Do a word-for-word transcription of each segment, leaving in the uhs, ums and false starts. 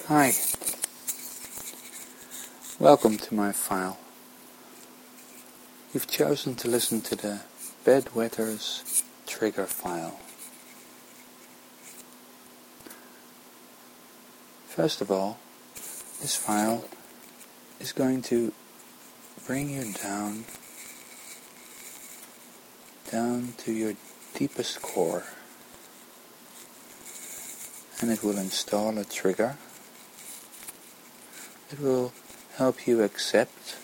Hi, welcome to my file. You've chosen to listen to the Bedwetters trigger file. First of all, this file is going to bring you down, down to your deepest core, and it will install a trigger. It will help you accept,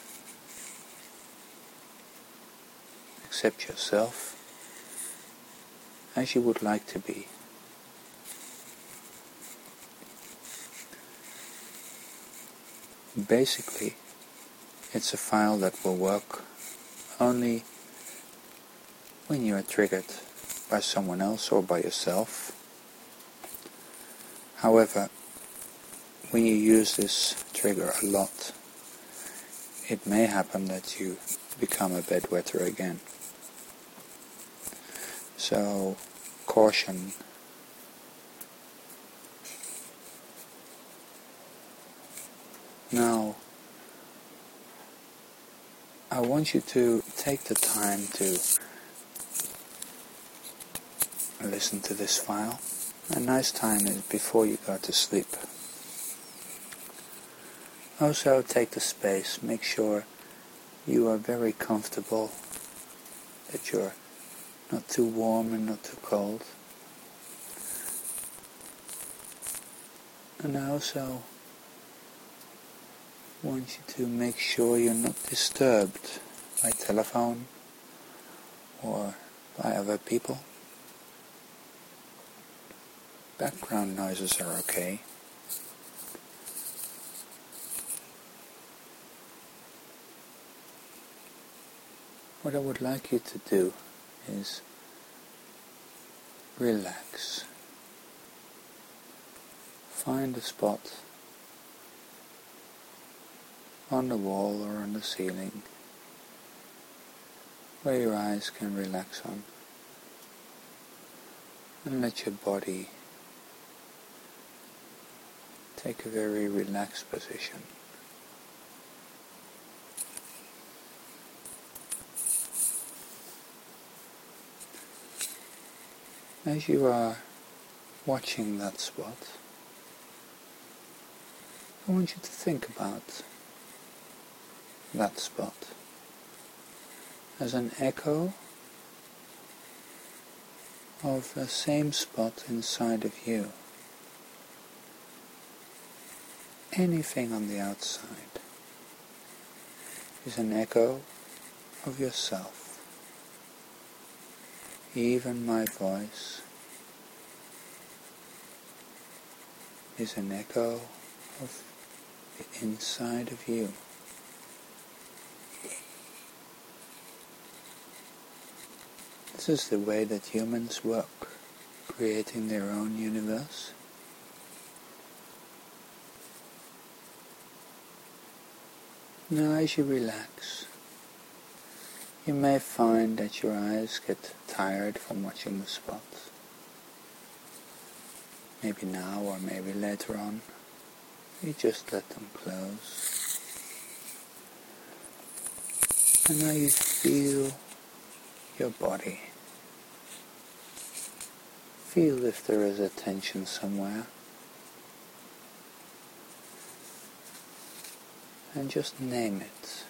accept yourself as you would like to be. Basically, it's a file that will work only when you are triggered by someone else or by yourself. However, when you use this trigger a lot, it may happen that you become a bedwetter again. So, caution. Now, I want you to take the time to listen to this file. A nice time is before you go to sleep. Also, take the space. Make sure you are very comfortable, that you're not too warm and not too cold. And I also want you to make sure you're not disturbed by telephone or by other people. Background noises are okay. What I would like you to do is relax. Find a spot on the wall or on the ceiling where your eyes can relax on, and let your body take a very relaxed position. As you are watching that spot, I want you to think about that spot as an echo of the same spot inside of you. Anything on the outside is an echo of yourself. Even my voice is an echo of the inside of you. This is the way that humans work, creating their own universe. Now, as you relax, you may find that your eyes get tired from watching the spot. Maybe now or maybe later on. You just let them close. And now you feel your body. Feel if there is a tension somewhere. And just name it.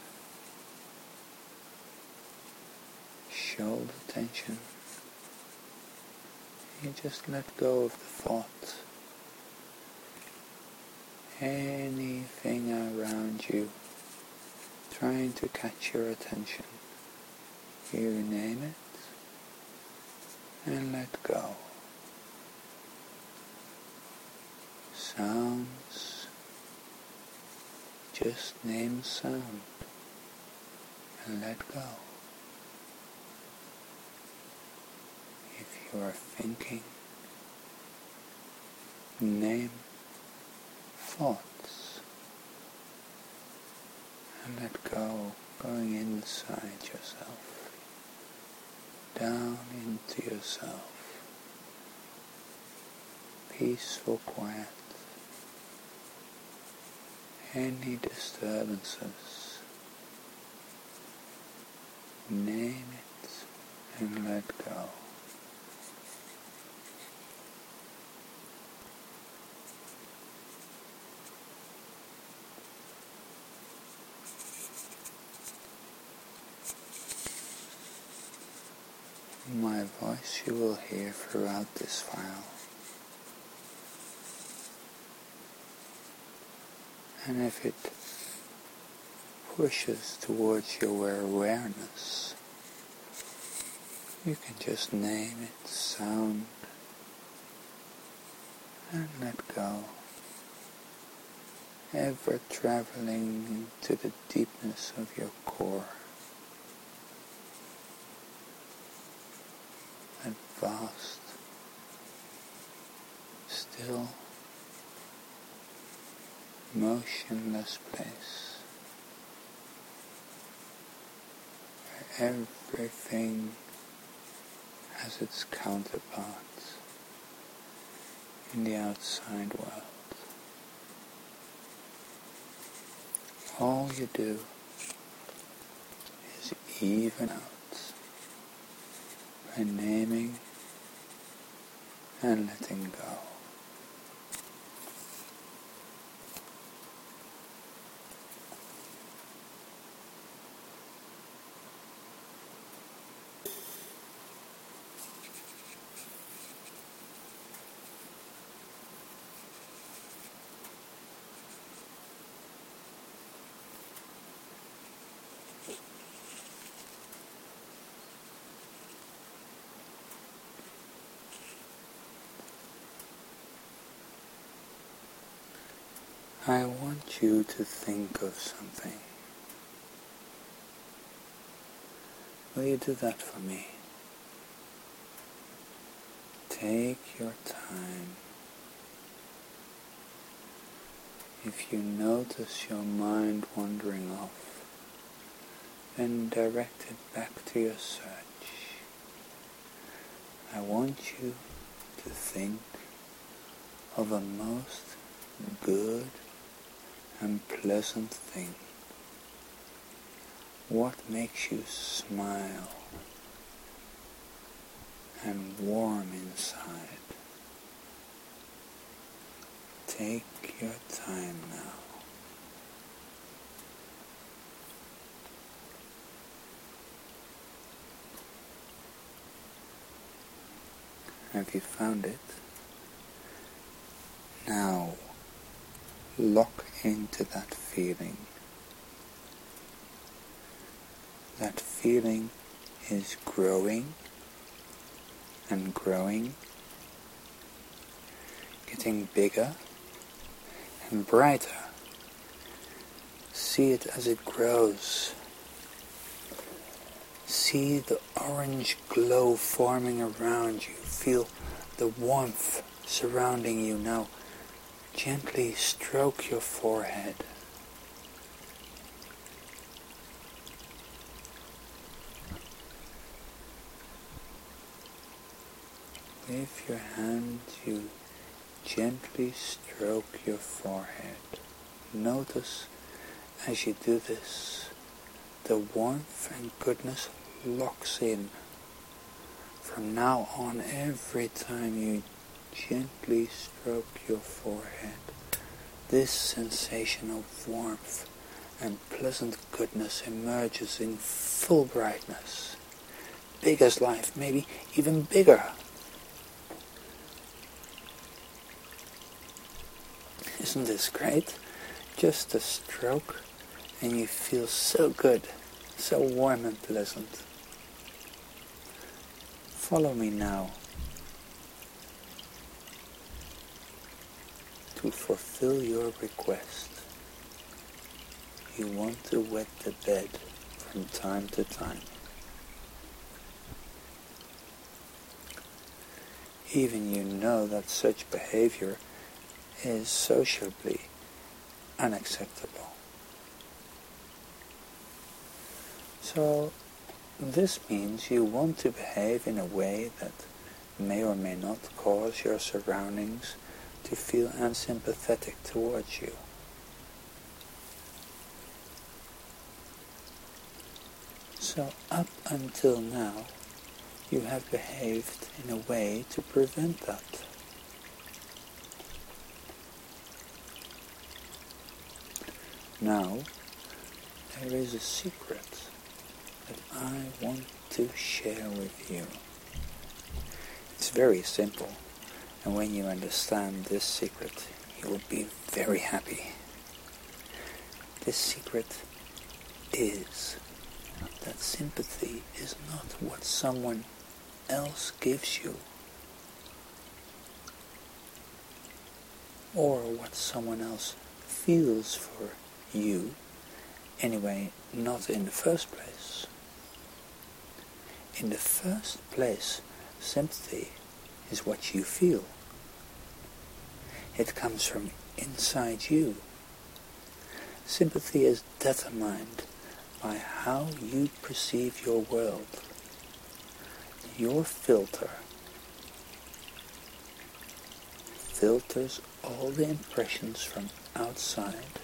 Shoulder tension. You just let go of the thought. Anything around you trying to catch your attention. You name it and let go. Sounds. Just name sound and let go. If you are thinking, name thoughts and let go, going inside yourself, down into yourself, peaceful quiet, any disturbances. Name it and let go. My voice you will hear throughout this file. And if it pushes towards your awareness, you can just name it, sound, and let go. Ever traveling into the deepness of your core. That vast, still, motionless place where everything has its counterparts in the outside world. All you do is even out by naming and letting go. I want you to think of something. Will you do that for me? Take your time. If you notice your mind wandering off, then direct it back to your search. I want you to think of a most good and pleasant thing. What makes you smile and warm inside? Take your time now. Have you found it? Now, lock into that feeling. That feeling is growing and growing, getting bigger and brighter. See it as it grows. See the orange glow forming around you. Feel the warmth surrounding you now. Gently stroke your forehead. With your hand, you gently stroke your forehead. Notice as you do this, the warmth and goodness locks in. From now on, every time you gently stroke your forehead, this sensation of warmth and pleasant goodness emerges in full brightness. Big as life, maybe even bigger. Isn't this great? Just a stroke and you feel so good, so warm and pleasant. Follow me now. To fulfill your request, you want to wet the bed from time to time. Even you know that such behavior is sociably unacceptable. So this means you want to behave in a way that may or may not cause your surroundings to feel unsympathetic towards you. So up until now, you have behaved in a way to prevent that. Now, there is a secret that I want to share with you. It's very simple, and when you understand this secret, you will be very happy. This secret is that sympathy is not what someone else gives you, or what someone else feels for you, anyway, not in the first place. In the first place, sympathy is what you feel. It comes from inside you. Sympathy is determined by how you perceive your world. Your filter filters all the impressions from outside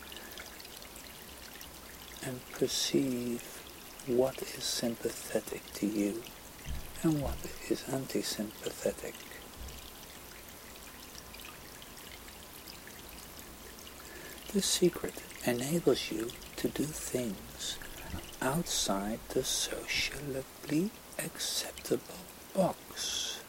and perceive what is sympathetic to you and what is anti-sympathetic. This secret enables you to do things outside the socially acceptable box.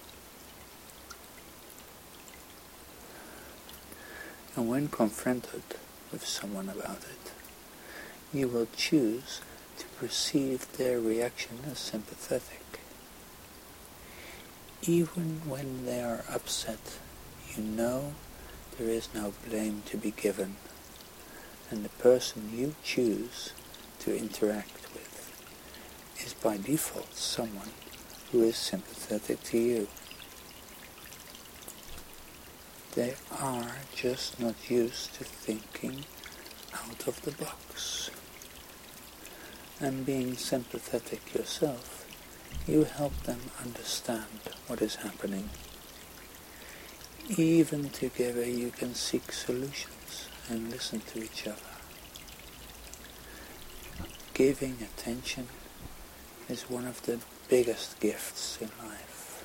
And when confronted with someone about it, you will choose to perceive their reaction as sympathetic. Even when they are upset, you know there is no blame to be given, and the person you choose to interact with is by default someone who is sympathetic to you. They are just not used to thinking out of the box. And being sympathetic yourself, you help them understand what is happening. Even together you can seek solutions and listen to each other. Giving attention is one of the biggest gifts in life.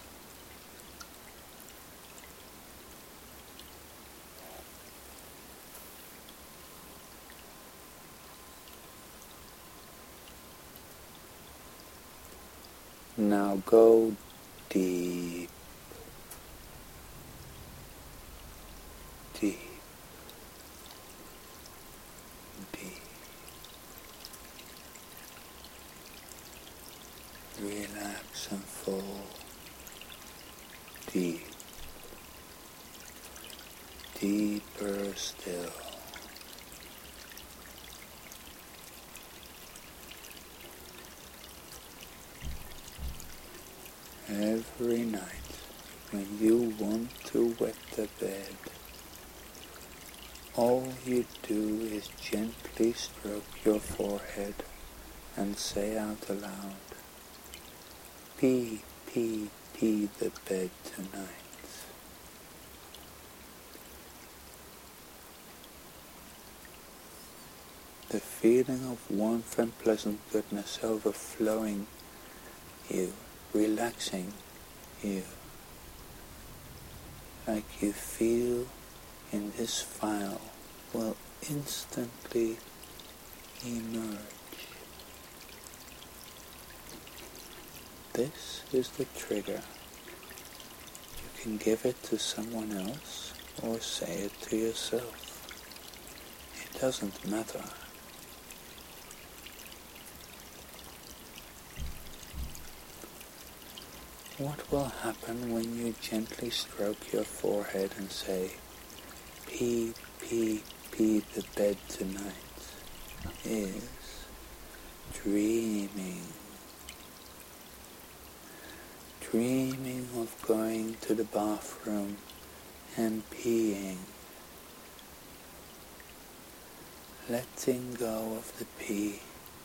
Now go deep, deep, deep. Relax and fall deep, deeper still. Every night, when you want to wet the bed, all you do is gently stroke your forehead and say out aloud, "Pee, pee, pee the bed tonight." The feeling of warmth and pleasant goodness overflowing you, relaxing you, like you feel in this file, will instantly emerge. This is the trigger. You can give it to someone else or say it to yourself. It doesn't matter. What will happen when you gently stroke your forehead and say, "Pee, pee, pee the bed tonight," is dreaming. Dreaming of going to the bathroom and peeing. Letting go of the pee.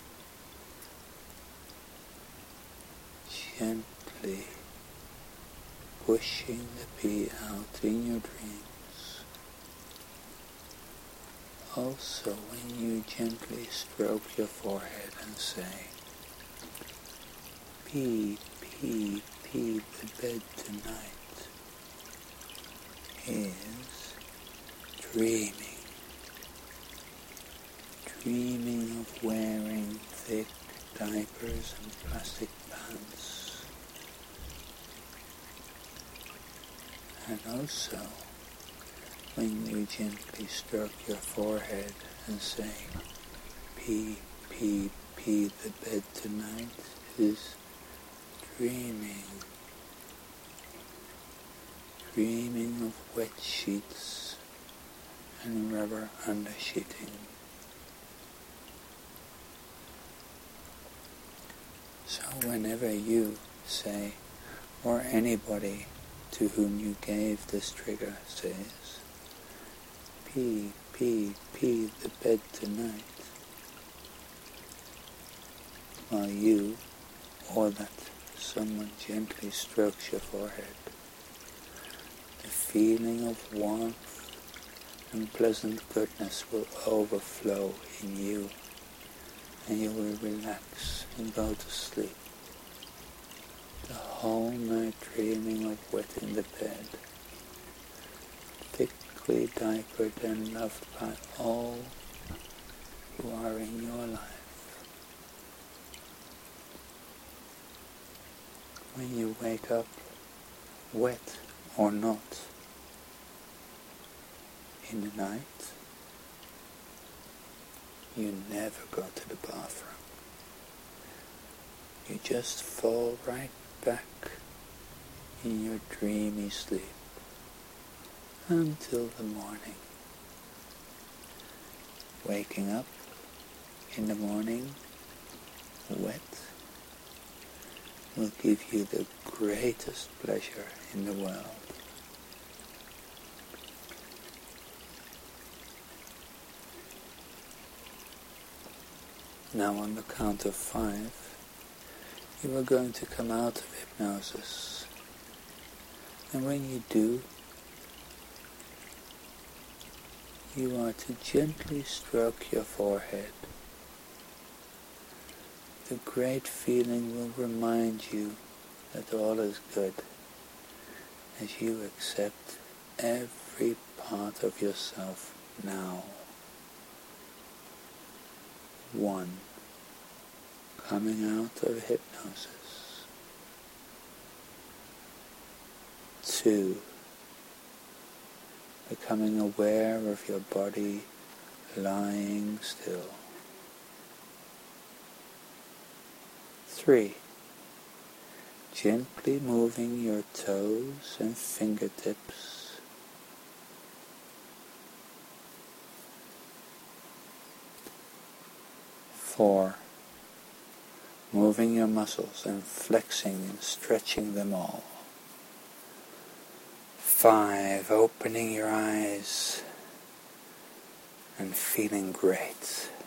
Gently pushing the pee out in your dreams. Also, when you gently stroke your forehead and say, pee, pee, pee the bed tonight is dreaming. Dreaming of wearing thick diapers and plastic pants. And also, when you gently stroke your forehead and say, pee, pee, pee the bed tonight is dreaming. Dreaming of wet sheets and rubber undersheeting. So whenever you say, or anybody to whom you gave this trigger says, pee, pee, pee the bed tonight, while you or that someone gently strokes your forehead, the feeling of warmth and pleasant goodness will overflow in you, and you will relax and go to sleep. The whole night dreaming of wetting the bed, thickly diapered and loved by all who are in your life. When you wake up, wet or not, in the night, you never go to the bathroom. You just fall right back in your dreamy sleep until the morning. Waking up in the morning wet will give you the greatest pleasure in the world. Now on the count of five, you are going to come out of hypnosis. And when you do, you are to gently stroke your forehead. The great feeling will remind you that all is good as you accept every part of yourself now. One, coming out of hypnosis. Two, becoming aware of your body lying still. Three, gently moving your toes and fingertips. Four, moving your muscles and flexing and stretching them all. Five, opening your eyes and feeling great.